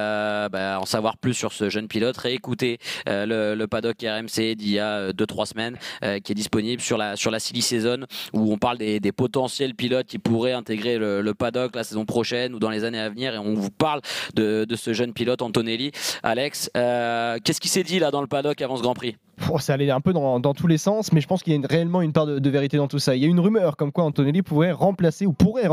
en savoir plus sur ce jeune pilote, réécoutez le paddock RMC d'il y a 2-3 semaines, qui est disponible sur la silly season, où on parle des potentiels pilotes qui pourraient intégrer le paddock la saison prochaine ou dans les années à venir, et on vous parle de ce jeune pilote Antonelli. Alex, qu'est-ce qui s'est dit là dans le paddock avant ce Grand Prix? Ça allait un peu dans tous les sens, mais je pense qu'il y a réellement une part de vérité dans tout ça. Il y a une rumeur comme quoi Antonelli pourrait remplacer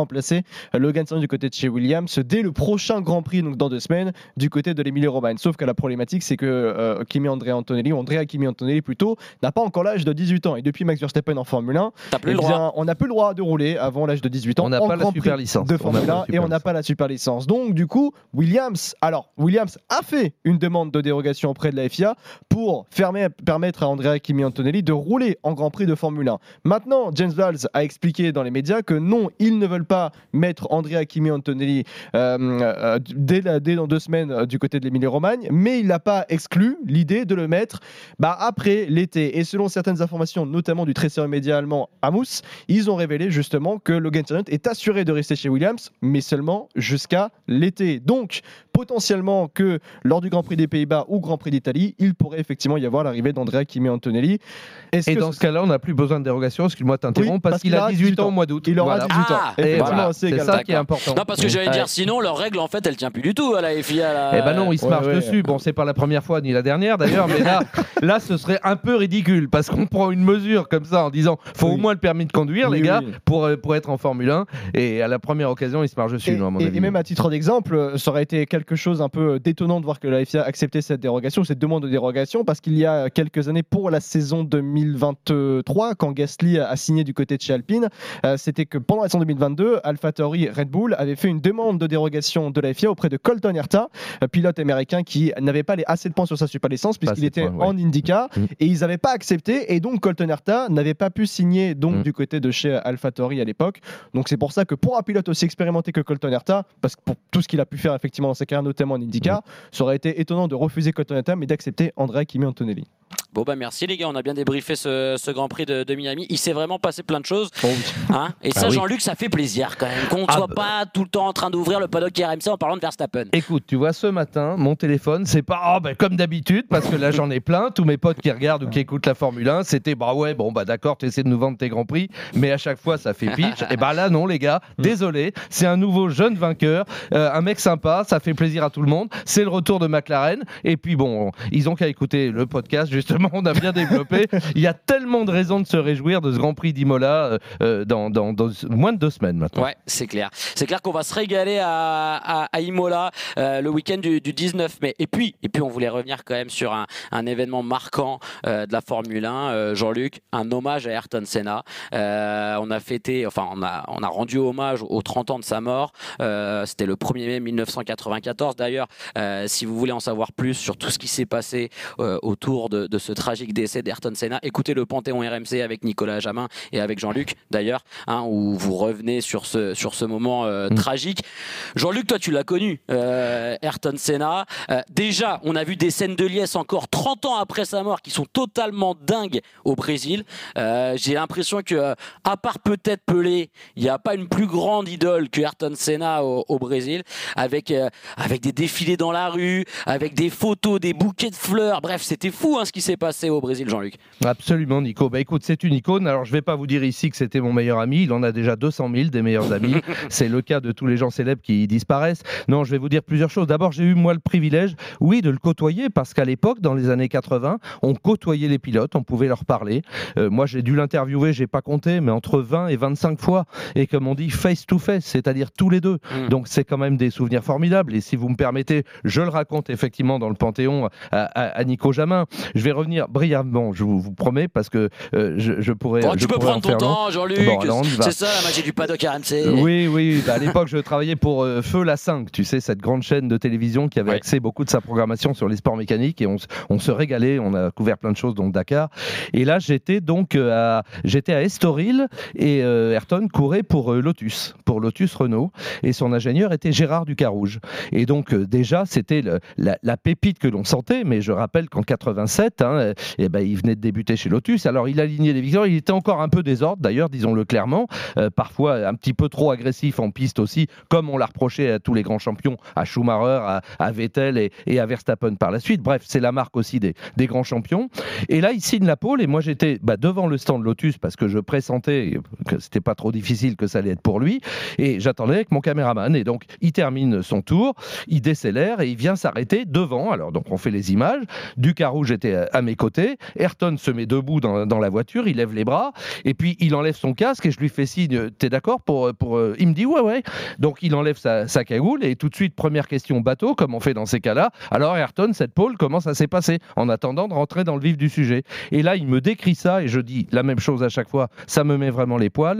Logan Sargent du côté de chez Williams dès le prochain Grand Prix, donc dans 2 semaines, du côté de l'Emilia-Romagna. Sauf que la problématique, c'est que Andrea Kimi Antonelli plutôt, n'a pas encore l'âge de 18 ans. Et depuis Max Verstappen en Formule 1, on n'a plus le droit de rouler avant l'âge de 18 ans. On n'a pas la super licence de Formule 1 et on n'a pas la super licence. Donc du coup, Williams a fait une demande de dérogation auprès de la FIA pour permettre à Andrea Kimi Antonelli de rouler en Grand Prix de Formule 1. Maintenant, James Vowles a expliqué dans les médias que non, ils ne veulent pas mettre Andrea Kimi Antonelli dès dans 2 semaines du côté de l'Emilia-Romagna, mais il n'a pas exclu l'idée de le mettre après l'été. Et selon certaines informations, notamment du très sérieux média allemand Amos, ils ont révélé justement que Logan Sargent est assuré de rester chez Williams, mais seulement jusqu'à l'été. Donc, potentiellement que lors du Grand Prix des Pays-Bas ou Grand Prix d'Italie, il pourrait effectivement y avoir l'arrivée d'Andrea Kimi Antonelli. Et dans ce cas-là, on n'a plus besoin de dérogation, excuse-moi de t'interrompre, parce qu'il a 18 ans au mois d'août. Il aura 18 ans. Effectivement, c'est ça qui est important. Non, parce que j'allais dire, sinon, leur règle, en fait, elle tient plus du tout à la FIA. Non, ils se marchent dessus. Bon, c'est pas la première fois ni la dernière d'ailleurs, mais là, ce serait un peu ridicule, parce qu'on prend une mesure comme ça en disant, faut au moins le permis de conduire, les gars, pour être en Formule 1, et à la première occasion, ils se marchent dessus. Et même à titre d'exemple, ça aurait été quelque chose un peu détonnant de voir que la FIA acceptait cette demande de dérogation, parce qu'il y a quelques années, pour la saison 2023, quand Gasly a signé du côté de chez Alpine, c'était que pendant la saison 2022, AlphaTauri Red Bull avait fait une demande de dérogation de la FIA auprès de Colton Herta, pilote américain qui n'avait pas assez de points sur sa super licence puisqu'il était en IndyCar, et ils n'avaient pas accepté, et donc Colton Herta n'avait pas pu signer du côté de chez AlphaTauri à l'époque. Donc c'est pour ça que pour un pilote aussi expérimenté que Colton Herta, parce que pour tout ce qu'il a pu faire effectivement dans sa carrière, notamment en IndyCar, ça aurait été étonnant de refuser Colton Herta mais d'accepter Andrea Kimi Antonelli. Bon merci les gars, on a bien débriefé ce Grand Prix de Miami. Il s'est vraiment passé plein de choses. Et ça, Jean-Luc, ça fait plaisir quand même qu'on ne soit pas tout le temps en train d'ouvrir le paddock RMC en parlant de Verstappen. Écoute, tu vois, ce matin, mon téléphone, c'est pas comme d'habitude, parce que là j'en ai plein, tous mes potes qui regardent ou qui écoutent la Formule 1, c'était d'accord, tu essaies de nous vendre tes Grands Prix, mais à chaque fois ça fait pitch. Et là non les gars, désolé, c'est un nouveau jeune vainqueur, un mec sympa, ça fait plaisir à tout le monde, c'est le retour de McLaren, et puis ils ont qu'à écouter le podcast, justement, on a bien développé. Il y a tellement de raisons de se réjouir de ce Grand Prix d'Imola dans moins de 2 semaines maintenant. Ouais, c'est clair. C'est clair qu'on va se régaler à Imola le week-end du 19 mai. Et puis on voulait revenir quand même sur un événement marquant de la Formule 1, Jean-Luc, un hommage à Ayrton Senna. On a rendu hommage aux 30 ans de sa mort. C'était le 1er mai 1994. D'ailleurs, si vous voulez en savoir plus sur tout ce qui s'est passé autour de ce tragique décès d'Ayrton Senna, écoutez le Panthéon RMC avec Nicolas Jamin et avec Jean-Luc d'ailleurs, où vous revenez sur ce moment tragique. Jean-Luc, toi tu l'as connu, Ayrton Senna. Déjà, on a vu des scènes de liesse encore 30 ans après sa mort qui sont totalement dingues au Brésil. J'ai l'impression que, à part peut-être Pelé, il n'y a pas une plus grande idole que Ayrton Senna au Brésil, avec des défilés dans la rue, avec des photos, des bouquets de fleurs. Bref, c'était fou ce qui s'est passé au Brésil, Jean-Luc. Absolument, Nico. Écoute, c'est une icône. Alors, je ne vais pas vous dire ici que c'était mon meilleur ami. Il en a déjà 200 000 des meilleurs amis. C'est le cas de tous les gens célèbres qui disparaissent. Non, je vais vous dire plusieurs choses. D'abord, j'ai eu, moi, le privilège, de le côtoyer, parce qu'à l'époque, dans les années 80, on côtoyait les pilotes, on pouvait leur parler. Moi, j'ai dû l'interviewer, je n'ai pas compté, mais entre 20 et 25 fois. Et comme on dit, face to face, c'est-à-dire tous les deux. Donc, c'est quand même des souvenirs formidables. Et si vous me permettez, je le raconte effectivement dans le Panthéon à Nico Jamin. Je vais revenir revenir brièvement, je vous promets, parce que je pourrais. Tu peux prendre ton temps, Jean-Luc. Bon, alors, c'est ça la magie du paddock RMC. Oui. À l'époque, je travaillais pour Feu la 5, tu sais, cette grande chaîne de télévision qui avait axé beaucoup de sa programmation sur les sports mécaniques, et on se régalait, on a couvert plein de choses, dont Dakar. Et là, j'étais à Estoril, et Ayrton courait pour Lotus Renault, et son ingénieur était Gérard Ducarouge. Et donc déjà, c'était la pépite que l'on sentait, mais je rappelle qu'en 87, il venait de débuter chez Lotus. Alors il alignait les victoires, il était encore un peu désordre d'ailleurs, disons-le clairement, parfois un petit peu trop agressif en piste aussi, comme on l'a reproché à tous les grands champions, à Schumacher, à Vettel et à Verstappen par la suite. Bref, c'est la marque aussi des grands champions. Et là, il signe la pole, et moi j'étais devant le stand Lotus parce que je pressentais que c'était pas trop difficile, que ça allait être pour lui, et j'attendais avec mon caméraman. Et donc il termine son tour, il décélère et il vient s'arrêter devant. Alors donc on fait les images, Ducarouge était à mes côtés, Ayrton se met debout dans la voiture, il lève les bras, et puis il enlève son casque, et je lui fais signe, t'es d'accord pour il me dit ouais. Donc il enlève sa cagoule, et tout de suite, première question bateau, comme on fait dans ces cas-là. Alors Ayrton, cette pole, comment ça s'est passé, en attendant de rentrer dans le vif du sujet. Et là, il me décrit ça, et je dis la même chose à chaque fois, ça me met vraiment les poils.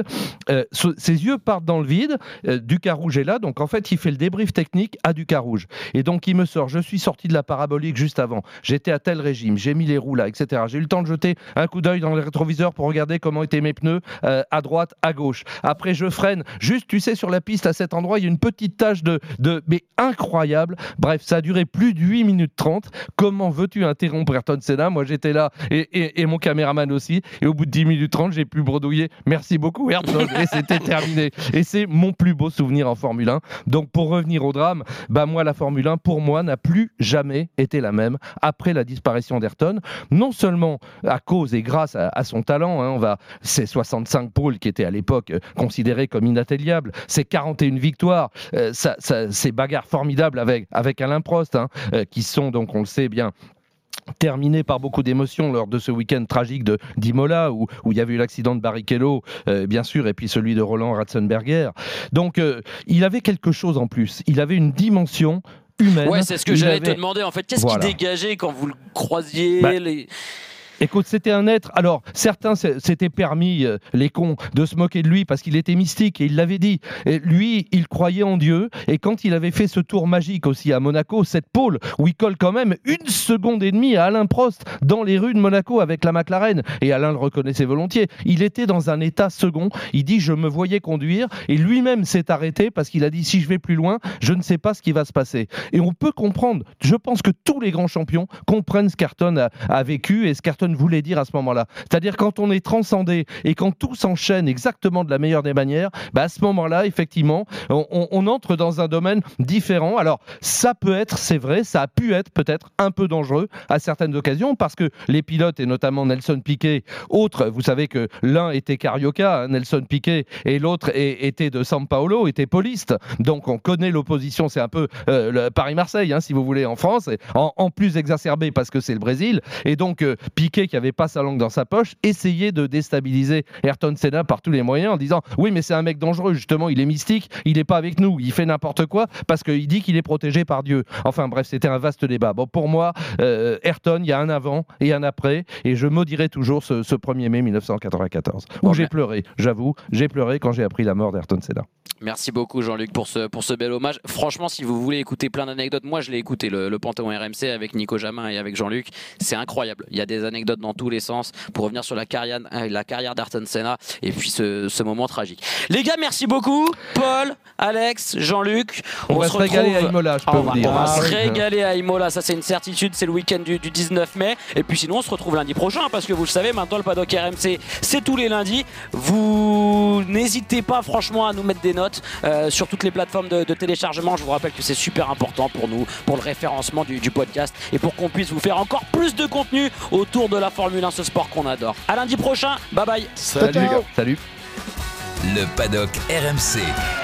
Ses yeux partent dans le vide, Ducarouge est là, donc en fait, il fait le débrief technique à Ducarouge. Et donc il me sort, je suis sorti de la parabolique juste avant, j'étais à tel régime, j'ai mis les roues là, etc. J'ai eu le temps de jeter un coup d'œil dans le rétroviseur pour regarder comment étaient mes pneus, à droite, à gauche. Après, je freine, juste, tu sais, sur la piste, à cet endroit, il y a une petite tache mais incroyable. Bref, ça a duré plus de 8 minutes 30. Comment veux-tu interrompre Ayrton Senna? Moi, j'étais là, et mon caméraman aussi, et au bout de 10 minutes 30, j'ai pu bredouiller. Merci beaucoup, Ayrton, et c'était terminé. Et c'est mon plus beau souvenir en Formule 1. Donc, pour revenir au drame, moi, la Formule 1, pour moi, n'a plus jamais été la même après la disparition d'Ayrton. Non seulement à cause et grâce à son talent, ces 65 poles qui étaient à l'époque considérées comme inatteignables, ces 41 victoires, ces bagarres formidables avec Alain Prost, qui sont, donc on le sait bien, terminé par beaucoup d'émotions lors de ce week-end tragique d'Imola, où il y avait eu l'accident de Barrichello, bien sûr, et puis celui de Roland Ratzenberger. Donc il avait quelque chose en plus, il avait une dimension humaine. Ouais, c'est ce que j'allais te demander en fait. Qu'est-ce qui dégageait quand vous le croisiez Écoute, c'était un être. Alors, certains s'étaient permis, les cons, de se moquer de lui parce qu'il était mystique, et il l'avait dit. Et lui, il croyait en Dieu. Et quand il avait fait ce tour magique aussi à Monaco, cette pole où il colle quand même 1 seconde et demie à Alain Prost dans les rues de Monaco avec la McLaren, et Alain le reconnaissait volontiers, il était dans un état second. Il dit, je me voyais conduire, et lui-même s'est arrêté parce qu'il a dit, si je vais plus loin, je ne sais pas ce qui va se passer. Et on peut comprendre. Je pense que tous les grands champions comprennent ce qu'Ayrton a vécu et ce qu'Ayrton voulait dire à ce moment-là. C'est-à-dire quand on est transcendé et quand tout s'enchaîne exactement de la meilleure des manières, à ce moment-là, effectivement, on entre dans un domaine différent. Alors, ça peut être, c'est vrai, ça a pu être peut-être un peu dangereux à certaines occasions, parce que les pilotes, et notamment Nelson Piquet, autres, vous savez que l'un était Carioca, Nelson Piquet, et l'autre était de San Paolo, était poliste. Donc, on connaît l'opposition, c'est un peu le Paris-Marseille, si vous voulez, en France, et en plus exacerbé parce que c'est le Brésil. Et donc, Piquet, qui n'avait pas sa langue dans sa poche, essayait de déstabiliser Ayrton Senna par tous les moyens en disant oui, mais c'est un mec dangereux, justement, il est mystique, il n'est pas avec nous, il fait n'importe quoi parce qu'il dit qu'il est protégé par Dieu. Enfin bref, c'était un vaste débat. Bon, pour moi, Ayrton, il y a un avant et un après, et je maudirai toujours ce 1er mai 1994 où j'ai pleuré, j'avoue, j'ai pleuré quand j'ai appris la mort d'Ayrton Senna. Merci beaucoup Jean-Luc pour ce bel hommage. Franchement, si vous voulez écouter plein d'anecdotes, moi je l'ai écouté, le Panthéon RMC avec Nico Jamin et avec Jean-Luc, c'est incroyable. Il y a des anecdotes dans tous les sens pour revenir sur la carrière d'Ayrton Senna et puis ce moment tragique. Les gars, merci beaucoup. Paul, Alex, Jean-Luc. On va se régaler à Imola, je peux vous dire. On va se régaler à Imola, ça c'est une certitude, c'est le week-end du 19 mai. Et puis sinon, on se retrouve lundi prochain parce que vous le savez, maintenant le paddock RMC, c'est tous les lundis. Vous n'hésitez pas franchement à nous mettre des notes sur toutes les plateformes de téléchargement. Je vous rappelle que c'est super important pour nous, pour le référencement du podcast et pour qu'on puisse vous faire encore plus de contenu autour de la Formule 1, ce sport qu'on adore. À lundi prochain, bye bye. Salut les gars. Salut. Le paddock RMC.